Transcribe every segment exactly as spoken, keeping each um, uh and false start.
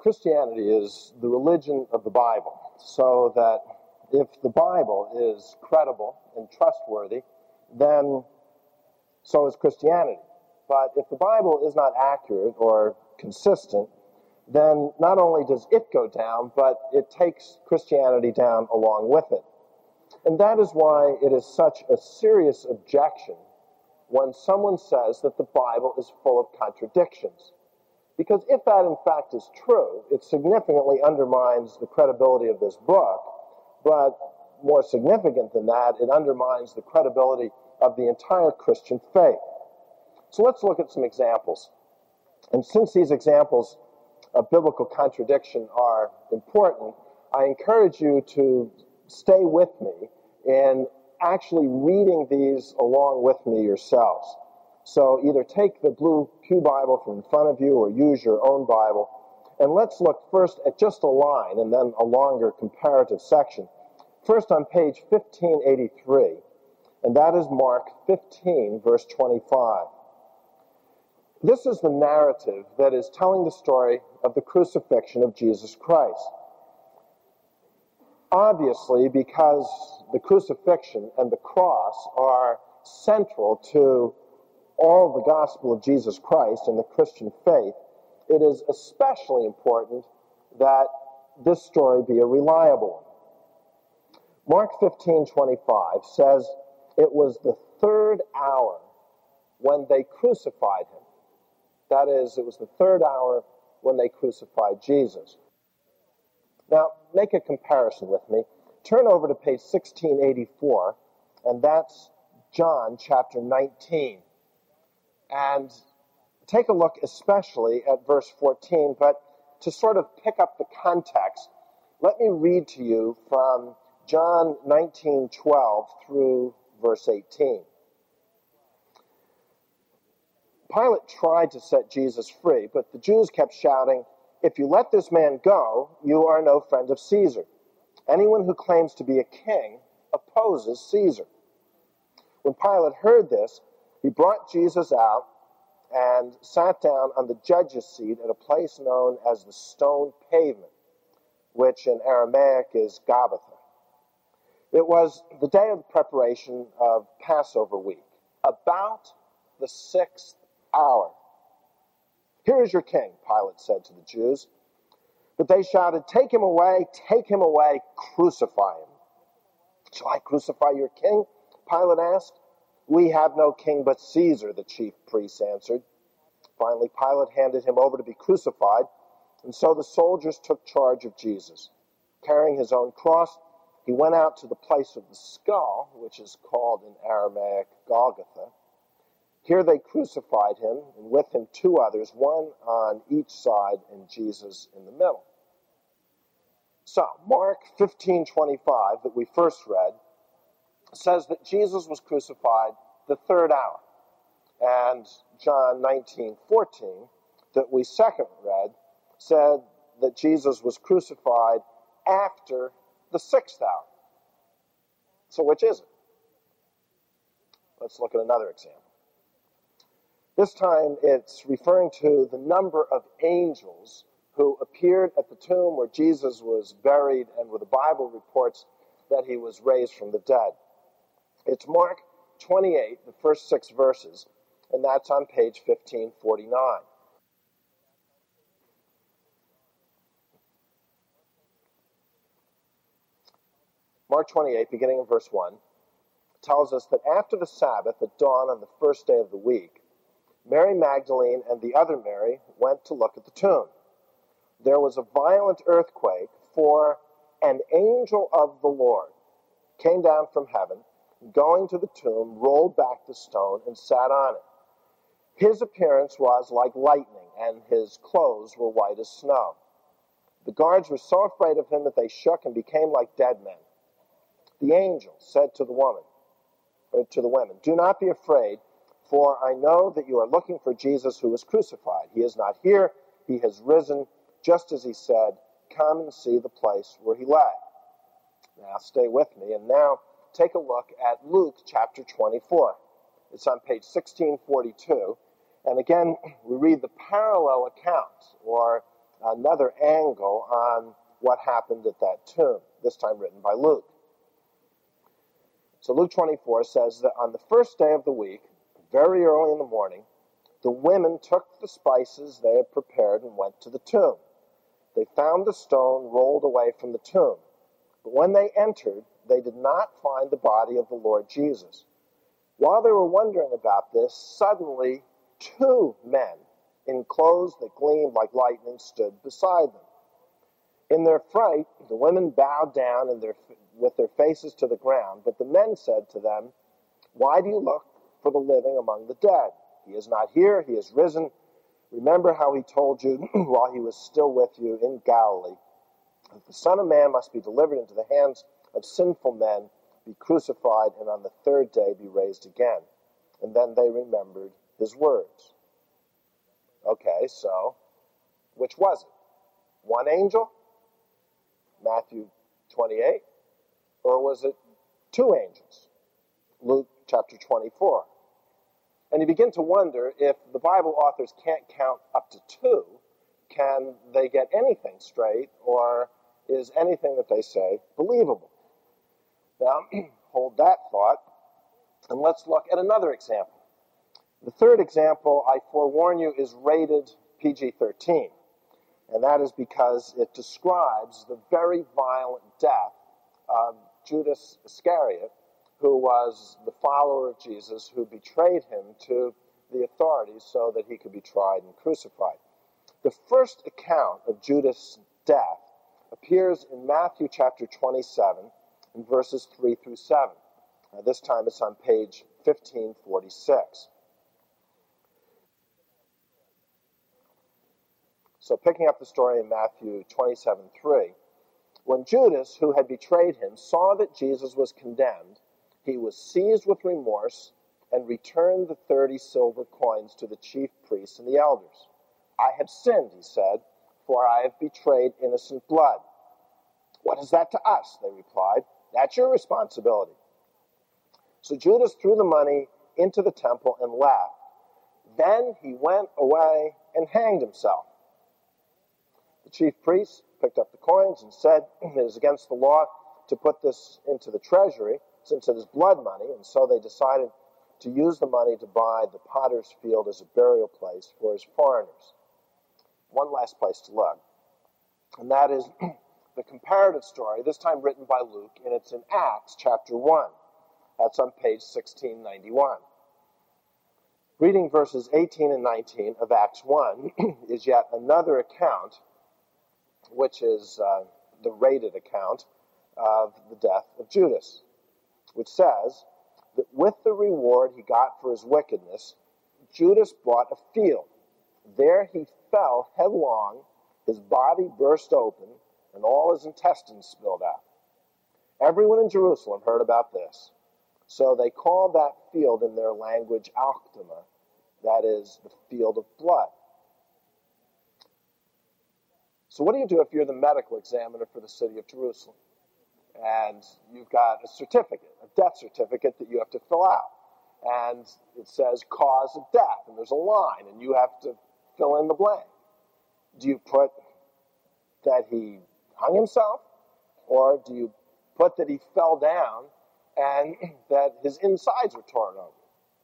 Christianity is the religion of the Bible, so that if the Bible is credible and trustworthy, then so is Christianity. But if the Bible is not accurate or consistent, then not only does it go down, but it takes Christianity down along with it. And that is why it is such a serious objection when someone says that the Bible is full of contradictions. Because if that in fact is true, it significantly undermines the credibility of this book, but more significant than that, it undermines the credibility of the entire Christian faith. So let's look at some examples. And since these examples of biblical contradiction are important, I encourage you to stay with me in actually reading these along with me yourselves. So either take the blue pew Bible from in front of you or use your own Bible. And let's look first at just a line and then a longer comparative section. First on page fifteen eighty-three, and that is Mark fifteen, verse twenty-five. This is the narrative that is telling the story of the crucifixion of Jesus Christ. Obviously, because the crucifixion and the cross are central to all the gospel of Jesus Christ and the Christian faith, it is especially important that this story be a reliable one. Mark fifteen twenty-five says, "It was the third hour when they crucified him." That is, it was the third hour when they crucified Jesus. Now, make a comparison with me. Turn over to page sixteen eighty-four, and that's John chapter nineteen. And take a look especially at verse fourteen, but to sort of pick up the context, let me read to you from John nineteen twelve through verse eighteen. Pilate tried to set Jesus free, but the Jews kept shouting, "If you let this man go, you are no friend of Caesar. Anyone who claims to be a king opposes Caesar." When Pilate heard this, he brought Jesus out and sat down on the judge's seat at a place known as the Stone Pavement, which in Aramaic is Gabbatha. It was the day of the preparation of Passover week, about the sixth hour. "Here is your king," Pilate said to the Jews. But they shouted, "Take him away, take him away, crucify him." "Shall I crucify your king?" Pilate asked. "We have no king but Caesar," the chief priests answered. Finally, Pilate handed him over to be crucified, and so the soldiers took charge of Jesus. Carrying his own cross, he went out to the place of the skull, which is called in Aramaic Golgotha. Here they crucified him, and with him two others, one on each side and Jesus in the middle. So, Mark fifteen twenty-five, that we first read, says that Jesus was crucified the third hour. And John nineteen fourteen, that we second read, said that Jesus was crucified after the sixth hour. So which is it? Let's look at another example. This time it's referring to the number of angels who appeared at the tomb where Jesus was buried, and where the Bible reports that he was raised from the dead. It's Mark twenty-eight, the first six verses, and that's on page fifteen forty-nine. Mark twenty-eight, beginning in verse one, tells us that after the Sabbath, at dawn on the first day of the week, Mary Magdalene and the other Mary went to look at the tomb. There was a violent earthquake, for an angel of the Lord came down from heaven, going to the tomb, rolled back the stone, and sat on it. His appearance was like lightning, and his clothes were white as snow. The guards were so afraid of him that they shook and became like dead men. The angel said to the woman, or to the women, "Do not be afraid, for I know that you are looking for Jesus who was crucified. He is not here. He has risen, just as he said. Come and see the place where he lay." Now stay with me, and now take a look at Luke chapter twenty-four. It's on page sixteen forty-two, and again, we read the parallel account, or another angle on what happened at that tomb, this time written by Luke. So Luke twenty-four says that on the first day of the week, very early in the morning, the women took the spices they had prepared and went to the tomb. They found the stone rolled away from the tomb. But when they entered, they did not find the body of the Lord Jesus. While they were wondering about this, suddenly two men in clothes that gleamed like lightning stood beside them. In their fright, the women bowed down in their, with their faces to the ground, but the men said to them, "Why do you look for the living among the dead? He is not here, he is risen. Remember how he told you while he was still with you in Galilee, that the Son of Man must be delivered into the hands of sinful men, be crucified, and on the third day be raised again." And then they remembered his words. Okay, so which was it? One angel, Matthew twenty-eight, or was it two angels, Luke chapter twenty-four? And you begin to wonder, if the Bible authors can't count up to two, can they get anything straight, or is anything that they say believable? Now, hold that thought, and let's look at another example. The third example, I forewarn you, is rated P G thirteen, and that is because it describes the very violent death of Judas Iscariot, who was the follower of Jesus, who betrayed him to the authorities so that he could be tried and crucified. The first account of Judas' death appears in Matthew chapter twenty-seven, in verses three through seven. Uh, this time it's on page fifteen forty-six. So picking up the story in Matthew twenty-seven three, when Judas, who had betrayed him, saw that Jesus was condemned, he was seized with remorse and returned the thirty silver coins to the chief priests and the elders. "I have sinned," he said, "for I have betrayed innocent blood." "What is that to us?" they replied. "That's your responsibility." So Judas threw the money into the temple and left. Then he went away and hanged himself. The chief priests picked up the coins and said, "It is against the law to put this into the treasury, since it is blood money," and so they decided to use the money to buy the potter's field as a burial place for his foreigners. One last place to look, and that is the comparative story, this time written by Luke, and it's in Acts chapter one. That's on page sixteen ninety-one. Reading verses eighteen and nineteen of Acts one is yet another account, which is uh, the rated account of the death of Judas, which says that with the reward he got for his wickedness, Judas bought a field. There he fell headlong, his body burst open, and all his intestines spilled out. Everyone in Jerusalem heard about this, so they called that field in their language Alcdama, that is, the field of blood. So what do you do if you're the medical examiner for the city of Jerusalem? And you've got a certificate, a death certificate that you have to fill out. And it says cause of death, and there's a line, and you have to fill in the blank. Do you put that he hung himself, or do you put that he fell down and that his insides were torn open?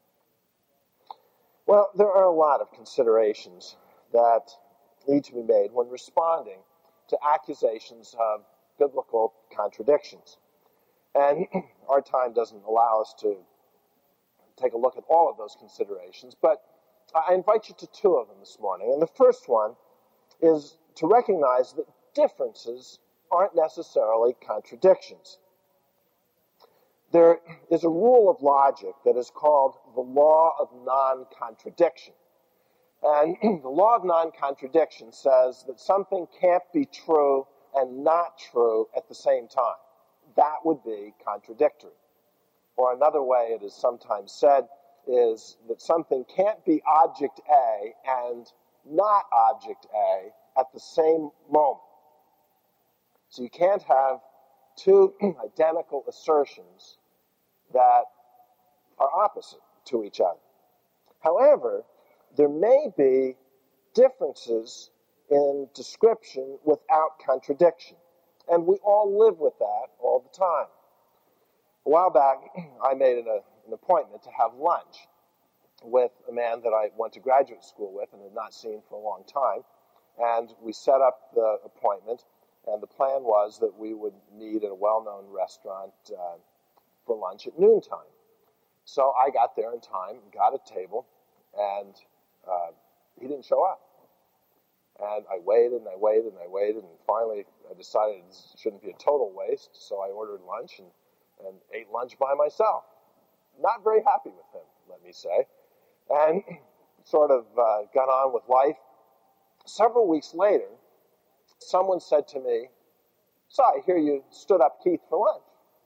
Well, there are a lot of considerations that need to be made when responding to accusations of biblical contradictions. And our time doesn't allow us to take a look at all of those considerations, but I invite you to two of them this morning. And the first one is to recognize that differences aren't necessarily contradictions. There is a rule of logic that is called the law of non-contradiction. And the law of non-contradiction says that something can't be true and not true at the same time. That would be contradictory. Or another way it is sometimes said is that something can't be object A and not object A at the same moment. So you can't have two identical assertions that are opposite to each other. However, there may be differences in description without contradiction. And we all live with that all the time. A while back, I made an, an appointment to have lunch with a man that I went to graduate school with and had not seen for a long time. And we set up the appointment, and the plan was that we would meet at a well-known restaurant uh, for lunch at noontime. So I got there in time, got a table, and uh, he didn't show up. And I waited and I waited and I waited, and finally I decided it shouldn't be a total waste, so I ordered lunch and, and ate lunch by myself. Not very happy with him, let me say, and sort of uh, got on with life. Several weeks later, someone said to me, "So I hear you stood up Keith for lunch."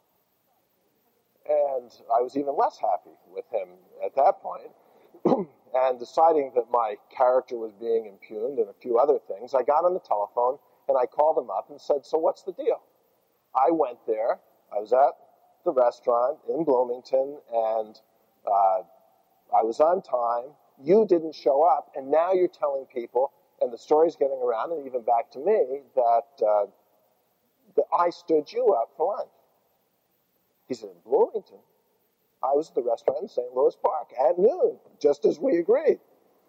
And I was even less happy with him at that point. And deciding that my character was being impugned and a few other things, I got on the telephone and I called him up and said, "So what's the deal?" I went there. I was at the restaurant in Bloomington, and uh, I was on time. You didn't show up, and now you're telling people, and the story's getting around, and even back to me, that, uh, that I stood you up for lunch. He said, "In Bloomington? I was at the restaurant in Saint Louis Park at noon, just as we agreed."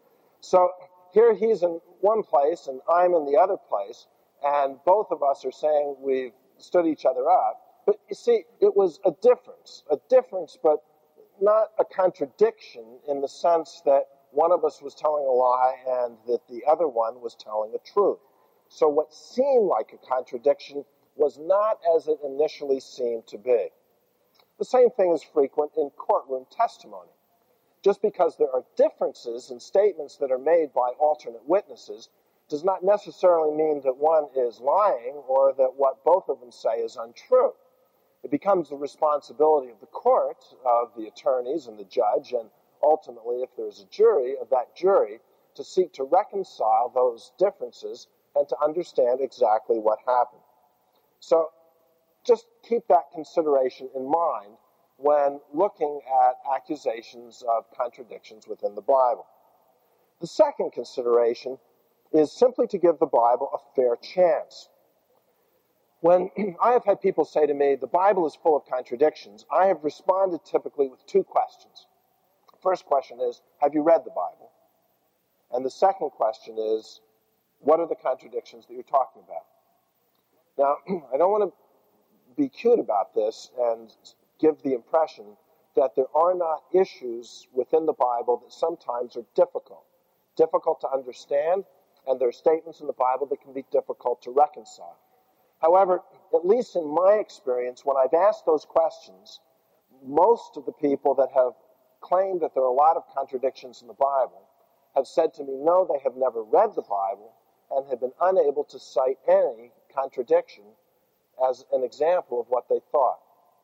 So here he's in one place and I'm in the other place, and both of us are saying we've stood each other up. But you see, it was a difference, a difference, but not a contradiction in the sense that one of us was telling a lie and that the other one was telling the truth. So what seemed like a contradiction was not as it initially seemed to be. The same thing is frequent in courtroom testimony. Just because there are differences in statements that are made by alternate witnesses does not necessarily mean that one is lying or that what both of them say is untrue. It becomes the responsibility of the court, of the attorneys and the judge, and ultimately, if there's a jury, of that jury, to seek to reconcile those differences and to understand exactly what happened. So, just keep that consideration in mind when looking at accusations of contradictions within the Bible. The second consideration is simply to give the Bible a fair chance. When I have had people say to me, the Bible is full of contradictions, I have responded typically with two questions. The first question is, have you read the Bible? And the second question is, what are the contradictions that you're talking about? Now, I don't want to be cute about this and give the impression that there are not issues within the Bible that sometimes are difficult, difficult to understand, and there are statements in the Bible that can be difficult to reconcile. However, at least in my experience, when I've asked those questions, most of the people that have claimed that there are a lot of contradictions in the Bible have said to me, no, they have never read the Bible and have been unable to cite any contradiction as an example of what they thought.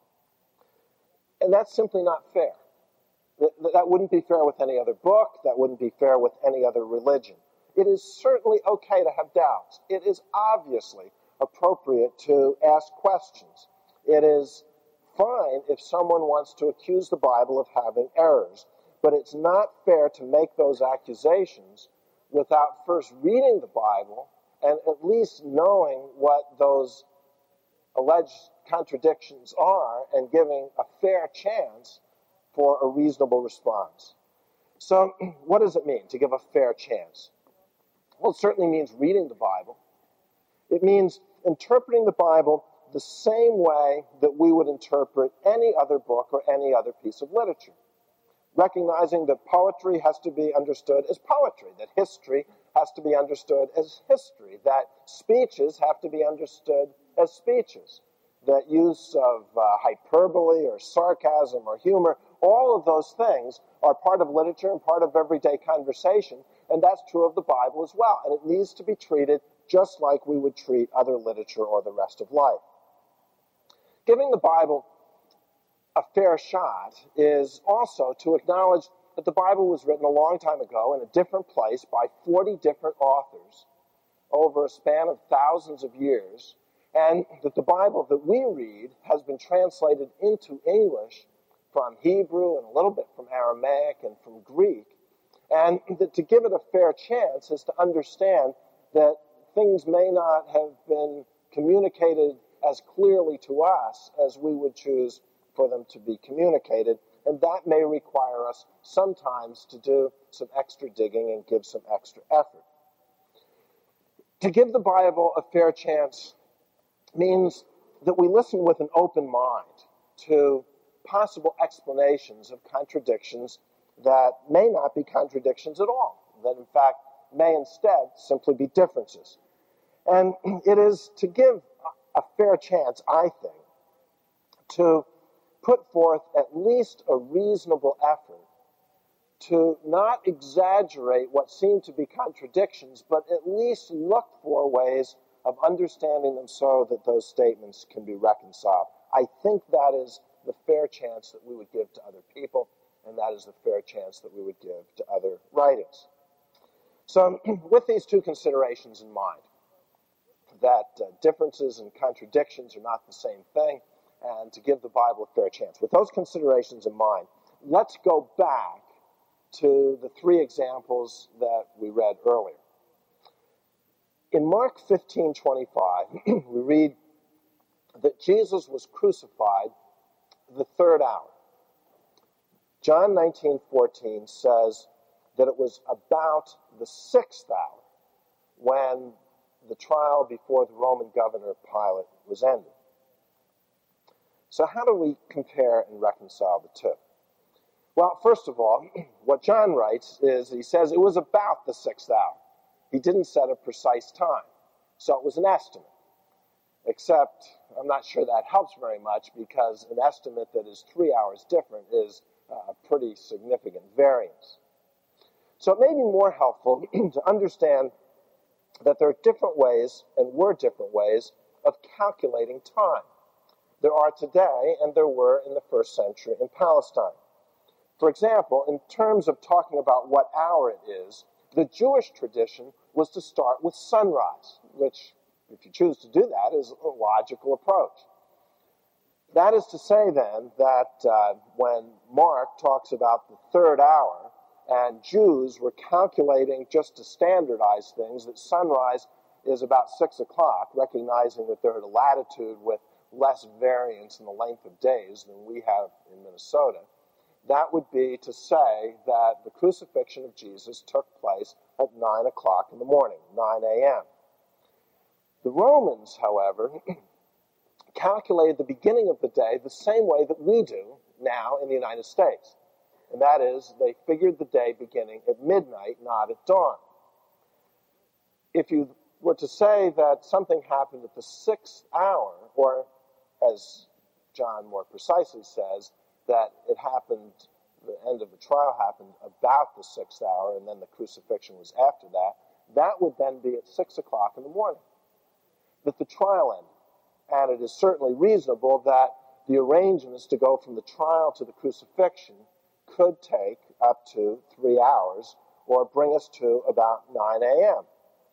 And that's simply not fair. That wouldn't be fair with any other book. That wouldn't be fair with any other religion. It is certainly okay to have doubts. It is obviously appropriate to ask questions. It is fine if someone wants to accuse the Bible of having errors, but it's not fair to make those accusations without first reading the Bible and at least knowing what those alleged contradictions are and giving a fair chance for a reasonable response. So what does it mean to give a fair chance? Well, it certainly means reading the Bible. It means interpreting the Bible the same way that we would interpret any other book or any other piece of literature. Recognizing that poetry has to be understood as poetry, that history has to be understood as history, that speeches have to be understood as speeches, that use of uh, hyperbole or sarcasm or humor, all of those things are part of literature and part of everyday conversation, and that's true of the Bible as well, and it needs to be treated just like we would treat other literature or the rest of life. Giving the Bible a fair shot is also to acknowledge that the Bible was written a long time ago in a different place by forty different authors over a span of thousands of years, and that the Bible that we read has been translated into English from Hebrew and a little bit from Aramaic and from Greek, and that to give it a fair chance is to understand that things may not have been communicated as clearly to us as we would choose for them to be communicated, and that may require us sometimes to do some extra digging and give some extra effort. To give the Bible a fair chance means that we listen with an open mind to possible explanations of contradictions that may not be contradictions at all, that in fact may instead simply be differences. And it is to give a fair chance, I think, to put forth at least a reasonable effort to not exaggerate what seem to be contradictions, but at least look for ways of understanding them so that those statements can be reconciled. I think that is the fair chance that we would give to other people, and that is the fair chance that we would give to other writings. So with these two considerations in mind, that uh, differences and contradictions are not the same thing, and to give the Bible a fair chance. With those considerations in mind, let's go back to the three examples that we read earlier. In Mark fifteen twenty-five, we read that Jesus was crucified the third hour. John nineteen fourteen says that it was about the sixth hour when the trial before the Roman governor Pilate was ended. So how do we compare and reconcile the two? Well, first of all, what John writes is he says it was about the sixth hour. He didn't set a precise time, so it was an estimate. Except I'm not sure that helps very much, because an estimate that is three hours different is a pretty significant variance. So it may be more helpful to understand that there are different ways, and were different ways, of calculating time. There are today, and there were in the first century in Palestine. For example, in terms of talking about what hour it is, the Jewish tradition was to start with sunrise, which, if you choose to do that, is a logical approach. That is to say, then, that uh, when Mark talks about the third hour, and Jews were calculating just to standardize things, that sunrise is about six o'clock, recognizing that they're at a latitude with less variance in the length of days than we have in Minnesota, that would be to say that the crucifixion of Jesus took place at nine o'clock in the morning, nine a.m. The Romans, however, calculated the beginning of the day the same way that we do now in the United States. And that is, they figured the day beginning at midnight, not at dawn. If you were to say that something happened at the sixth hour, or as John more precisely says, that it happened, the end of the trial happened about the sixth hour, and then the crucifixion was after that, that would then be at six o'clock in the morning that the trial ended. And it is certainly reasonable that the arrangements to go from the trial to the crucifixion could take up to three hours, or bring us to about nine a.m.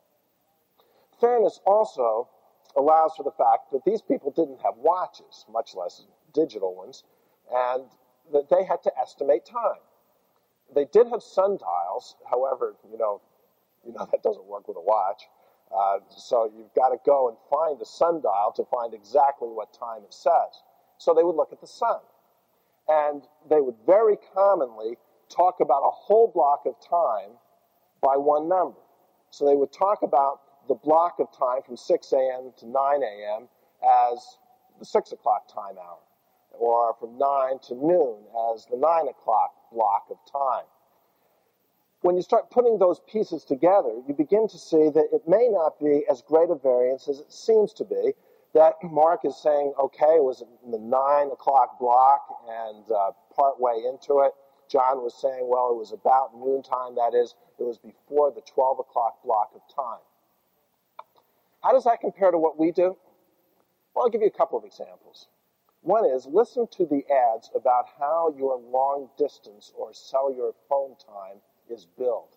Fairness also allows for the fact that these people didn't have watches, much less digital ones, and that they had to estimate time. They did have sundials, however, you know, you know that doesn't work with a watch. Uh, so you've got to go and find a sundial to find exactly what time it says. So they would look at the sun. And they would very commonly talk about a whole block of time by one number. So they would talk about the block of time from six a.m. to nine a.m. as the six o'clock time hour, or from nine to noon as the nine o'clock block of time. When you start putting those pieces together, you begin to see that it may not be as great a variance as it seems to be, that Mark is saying, okay, it was in the nine o'clock block, and uh, part way into it, John was saying, well, it was about noontime, that is, it was before the twelve o'clock block of time. How does that compare to what we do? Well, I'll give you a couple of examples. One is, listen to the ads about how your long distance or cellular phone time is billed.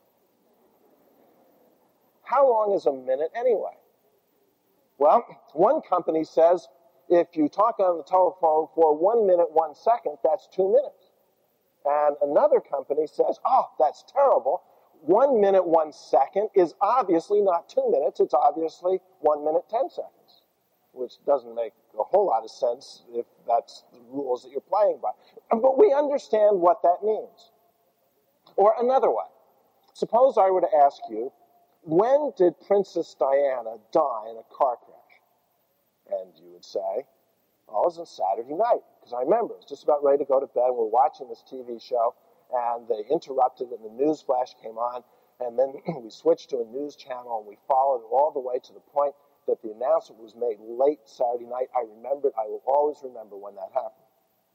How long is a minute anyway? Well, one company says if you talk on the telephone for one minute, one second, that's two minutes. And another company says, oh, that's terrible. one minute, one second is obviously not two minutes. It's obviously one minute, ten seconds, which doesn't make a whole lot of sense if that's the rules that you're playing by. But we understand what that means. Or another way, suppose I were to ask you, when did Princess Diana die in a car crash? And you would say, oh, it was on Saturday night, because I remember, I was just about ready to go to bed, and we're watching this T V show, and they interrupted, and the news flash came on, and then we switched to a news channel, and we followed it all the way to the point that the announcement was made late Saturday night. I remembered, I will always remember when that happened.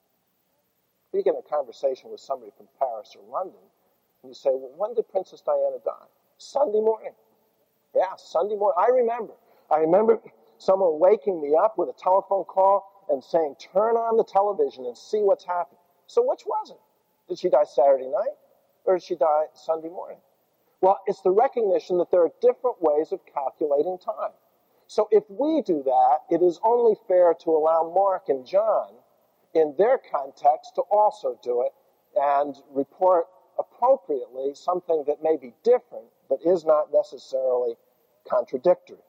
You get in a conversation with somebody from Paris or London, and you say, well, when did Princess Diana die? Sunday morning. Yeah, Sunday morning. I remember. I remember someone waking me up with a telephone call and saying, turn on the television and see what's happening. So which was it? Did she die Saturday night, or did she die Sunday morning? Well, it's the recognition that there are different ways of calculating time. So if we do that, it is only fair to allow Mark and John, in their context, to also do it and report appropriately something that may be different, but is not necessarily contradictory.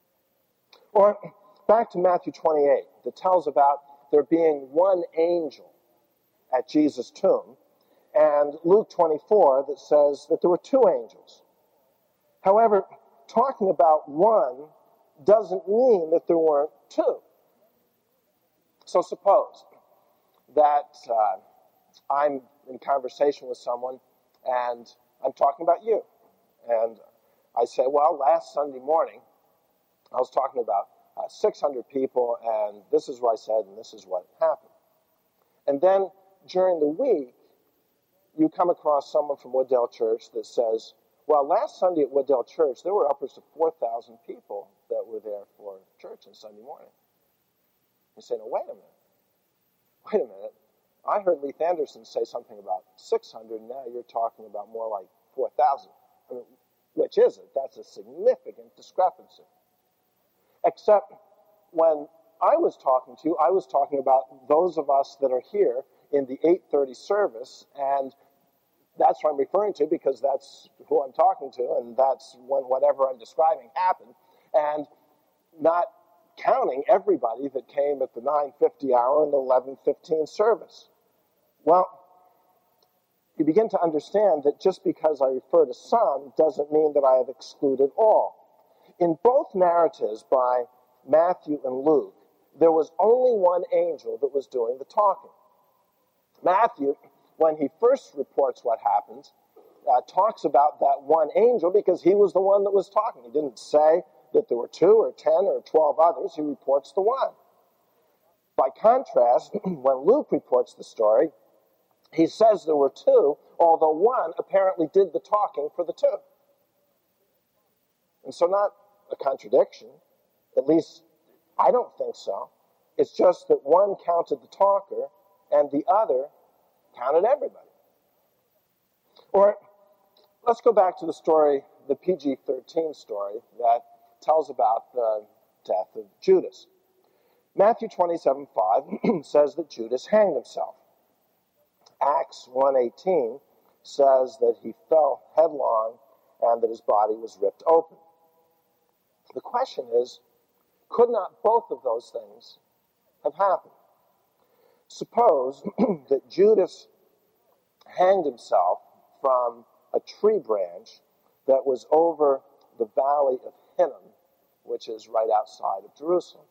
Or back to Matthew twenty-eight, that tells about there being one angel at Jesus' tomb, and Luke twenty-four that says that there were two angels. However, talking about one doesn't mean that there weren't two. So suppose that uh, I'm in conversation with someone and I'm talking about you. And I say, well, last Sunday morning, I was talking about uh, six hundred people, and this is what I said, and this is what happened. And then during the week, you come across someone from Wooddale Church that says, well, last Sunday at Wooddale Church, there were upwards of four thousand people that were there for church on Sunday morning. You say, no, wait a minute. Wait a minute. I heard Leith Anderson say something about six hundred, and now you're talking about more like four thousand. I mean, which is it? That's a significant discrepancy. Except when I was talking to you, I was talking about those of us that are here in the eight thirty service, and that's what I'm referring to because that's who I'm talking to, and that's when whatever I'm describing happened, and not counting everybody that came at the nine fifty hour and the eleven fifteen service. Well, you begin to understand that just because I refer to some doesn't mean that I have excluded all. In both narratives by Matthew and Luke, there was only one angel that was doing the talking. Matthew, when he first reports what happens, uh, talks about that one angel because he was the one that was talking. He didn't say that there were two or ten or twelve others. He reports the one. By contrast, when Luke reports the story, he says there were two, although one apparently did the talking for the two. And so not a contradiction. At least, I don't think so. It's just that one counted the talker and the other counted everybody. Or let's go back to the story, the P G thirteen story that tells about the death of Judas. Matthew twenty-seven five says that Judas hanged himself. Acts one eighteen says that he fell headlong and that his body was ripped open. The question is, could not both of those things have happened? Suppose that Judas hanged himself from a tree branch that was over the valley of Hinnom, which is right outside of Jerusalem.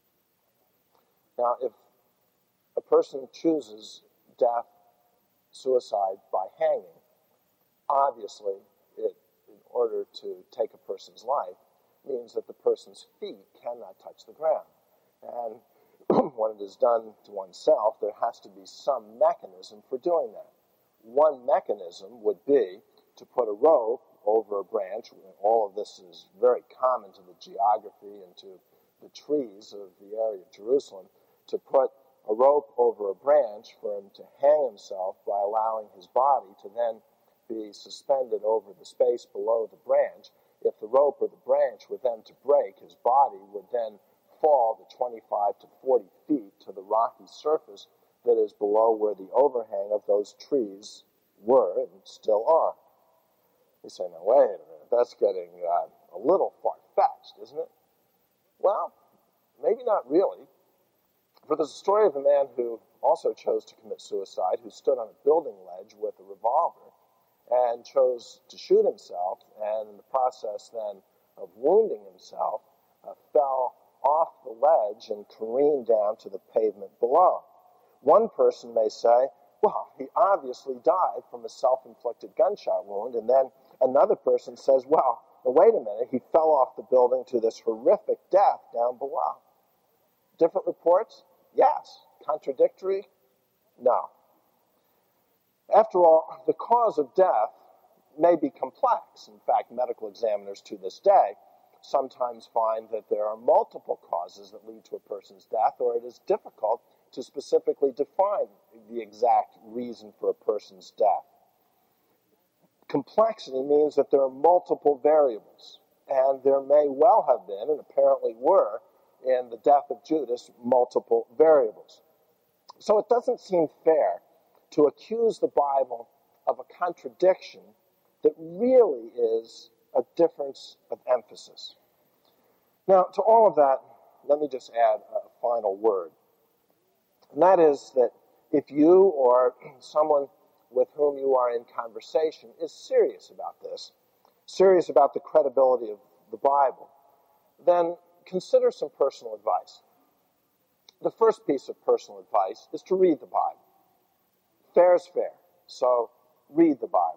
Now, if a person chooses death, suicide by hanging, obviously, it, in order to take a person's life, means that the person's feet cannot touch the ground. And when it is done to oneself, there has to be some mechanism for doing that. One mechanism would be to put a rope over a branch. All of this is very common to the geography and to the trees of the area of Jerusalem, to put a rope over a branch for him to hang himself by allowing his body to then be suspended over the space below the branch. If the rope or the branch were then to break, his body would then fall the twenty-five to forty feet to the rocky surface that is below where the overhang of those trees were and still are. You say, now wait a minute, that's getting uh, a little far-fetched, isn't it? Well, maybe not really. For there's a story of a man who also chose to commit suicide, who stood on a building ledge with a revolver and chose to shoot himself, and in the process then of wounding himself, uh, fell off the ledge and careened down to the pavement below. One person may say, well, he obviously died from a self-inflicted gunshot wound, and then another person says, well, wait a minute, he fell off the building to this horrific death down below. Different reports? Yes. Contradictory? No. After all, the cause of death may be complex. In fact, medical examiners to this day sometimes find that there are multiple causes that lead to a person's death, or it is difficult to specifically define the exact reason for a person's death. Complexity means that there are multiple variables, and there may well have been, and apparently were, in the death of Judas, multiple variables. So it doesn't seem fair to accuse the Bible of a contradiction that really is a difference of emphasis. Now, to all of that, let me just add a final word. And that is that if you or someone with whom you are in conversation is serious about this, serious about the credibility of the Bible, then consider some personal advice. The first piece of personal advice is to read the Bible. Fair is fair, so read the Bible.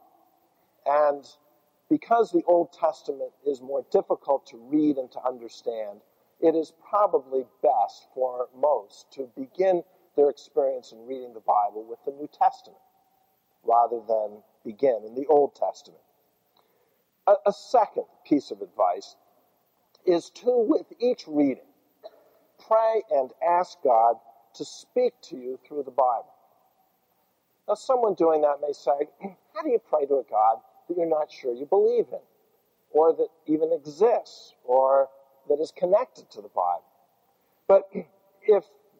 And because the Old Testament is more difficult to read and to understand, it is probably best for most to begin their experience in reading the Bible with the New Testament, rather than begin in the Old Testament. A, a second piece of advice is to, with each reading, pray and ask God to speak to you through the Bible. Now, someone doing that may say, how do you pray to a God that you're not sure you believe in, or that even exists, or that is connected to the Bible? But if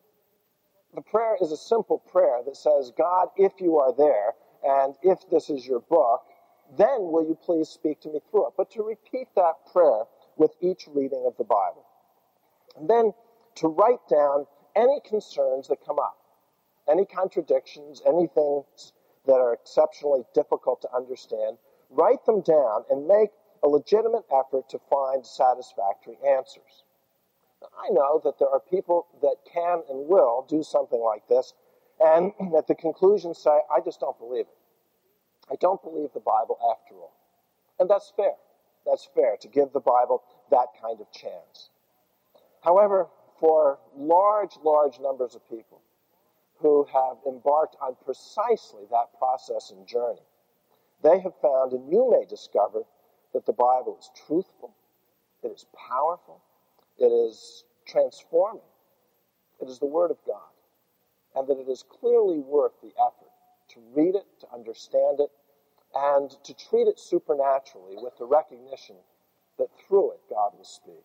the prayer is a simple prayer that says, God, if you are there, and if this is your book, then will you please speak to me through it? But to repeat that prayer with each reading of the Bible. And then to write down any concerns that come up, any contradictions, anything that are exceptionally difficult to understand, write them down and make a legitimate effort to find satisfactory answers. Now, I know that there are people that can and will do something like this, and at the conclusion say, I just don't believe it. I don't believe the Bible after all. And that's fair. That's fair to give the Bible that kind of chance. However, for large, large numbers of people who have embarked on precisely that process and journey, they have found, and you may discover, that the Bible is truthful, it is powerful, it is transforming, it is the Word of God, and that it is clearly worth the effort to read it, to understand it, and to treat it supernaturally with the recognition that through it God will speak.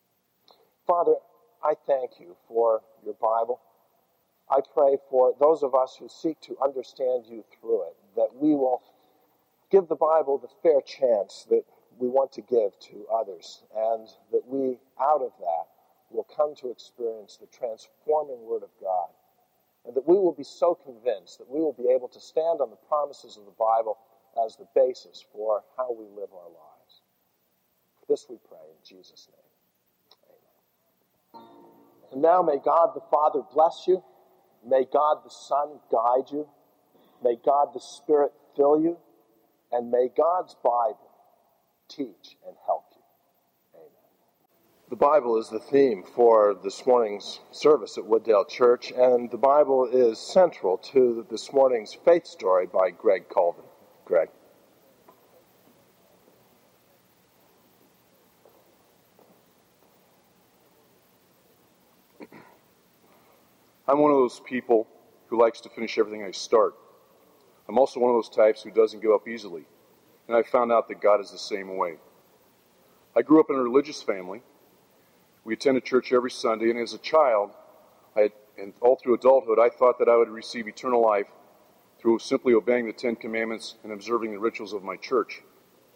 Father, I thank you for your Bible. I pray for those of us who seek to understand you through it, that we will give the Bible the fair chance that we want to give to others, and that we, out of that, will come to experience the transforming Word of God, and that we will be so convinced that we will be able to stand on the promises of the Bible as the basis for how we live our lives. This we pray in Jesus' name. Amen. And now may God the Father bless you. May God the Son guide you. May God the Spirit fill you. And may God's Bible teach and help you. Amen. The Bible is the theme for this morning's service at Wooddale Church, and the Bible is central to this morning's faith story by Greg Colvin. Greg. I'm one of those people who likes to finish everything I start. I'm also one of those types who doesn't give up easily, and I found out that God is the same way. I grew up in a religious family. We attended church every Sunday, and as a child, I had, and all through adulthood, I thought that I would receive eternal life through simply obeying the Ten Commandments and observing the rituals of my church.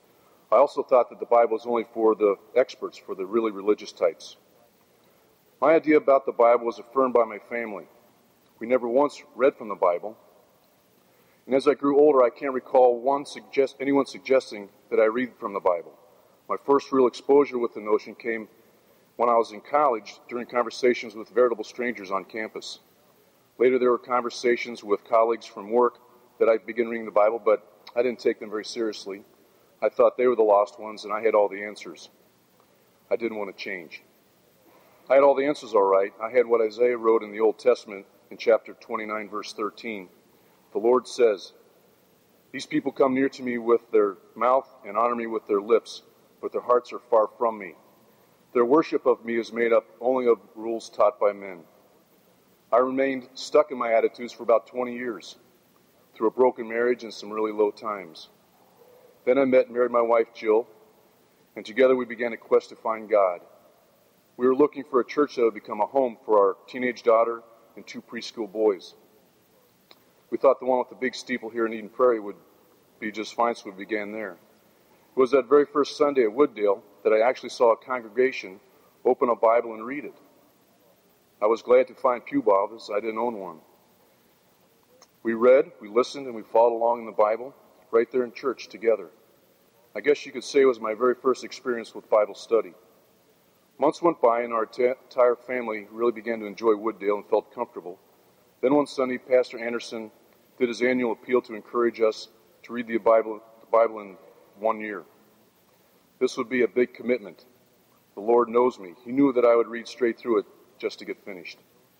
I also thought that the Bible was only for the experts, for the really religious types. My idea about the Bible was affirmed by my family. We never once read from the Bible. And as I grew older, I can't recall one suggest, anyone suggesting that I read from the Bible. My first real exposure with the notion came when I was in college during conversations with veritable strangers on campus. Later, there were conversations with colleagues from work that I began reading the Bible, but I didn't take them very seriously. I thought they were the lost ones, and I had all the answers. I didn't want to change. I had all the answers all right. I had what Isaiah wrote in the Old Testament in chapter twenty-nine, verse thirteen. The Lord says, "These people come near to me with their mouth and honor me with their lips, but their hearts are far from me. Their worship of me is made up only of rules taught by men." I remained stuck in my attitudes for about twenty years, through a broken marriage and some really low times. Then I met and married my wife, Jill, and together we began a quest to find God. We were looking for a church that would become a home for our teenage daughter and two preschool boys. We thought the one with the big steeple here in Eden Prairie would be just fine, so we began there. It was that very first Sunday at Wooddale that I actually saw a congregation open a Bible and read it. I was glad to find pew Bibles. I didn't own one. We read, we listened, and we followed along in the Bible right there in church together. I guess you could say it was my very first experience with Bible study. Months went by, and our t- entire family really began to enjoy Wooddale and felt comfortable. Then one Sunday, Pastor Anderson did his annual appeal to encourage us to read the Bible, the Bible in one year. This would be a big commitment. The Lord knows me. He knew that I would read straight through it just to get finished.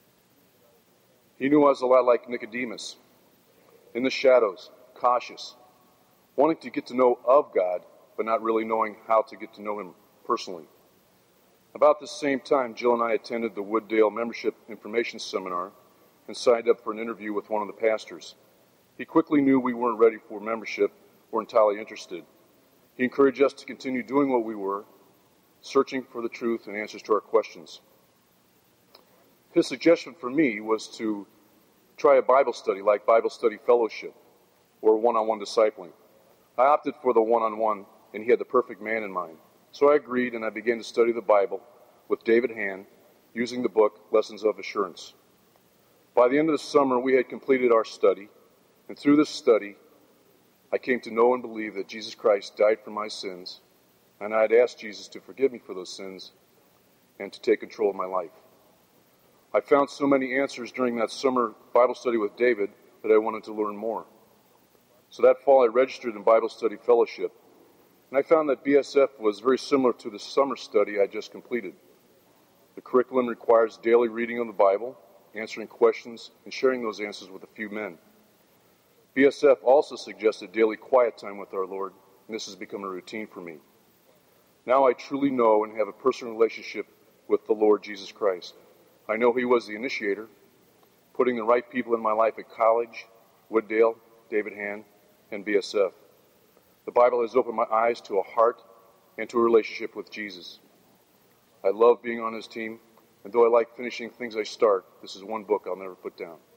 He knew I was a lot like Nicodemus, in the shadows, cautious, wanting to get to know of God, but not really knowing how to get to know Him personally. About the same time, Jill and I attended the Wooddale Membership Information Seminar and signed up for an interview with one of the pastors. He quickly knew we weren't ready for membership or entirely interested. He encouraged us to continue doing what we were, searching for the truth and answers to our questions. His suggestion for me was to try a Bible study like Bible Study Fellowship or one-on-one discipling. I opted for the one-on-one, and he had the perfect man in mind. So I agreed, and I began to study the Bible with David Hand, using the book Lessons of Assurance. By the end of the summer, we had completed our study, and through this study, I came to know and believe that Jesus Christ died for my sins, and I had asked Jesus to forgive me for those sins and to take control of my life. I found so many answers during that summer Bible study with David that I wanted to learn more. So that fall, I registered in Bible Study Fellowship, and I found that B S F was very similar to the summer study I just completed. The curriculum requires daily reading of the Bible, answering questions, and sharing those answers with a few men. B S F also suggested daily quiet time with our Lord, and this has become a routine for me. Now I truly know and have a personal relationship with the Lord Jesus Christ. I know He was the initiator, putting the right people in my life at college, Wooddale, David Hand, and B S F. The Bible has opened my eyes to a heart and to a relationship with Jesus. I love being on His team, and though I like finishing things I start, this is one book I'll never put down.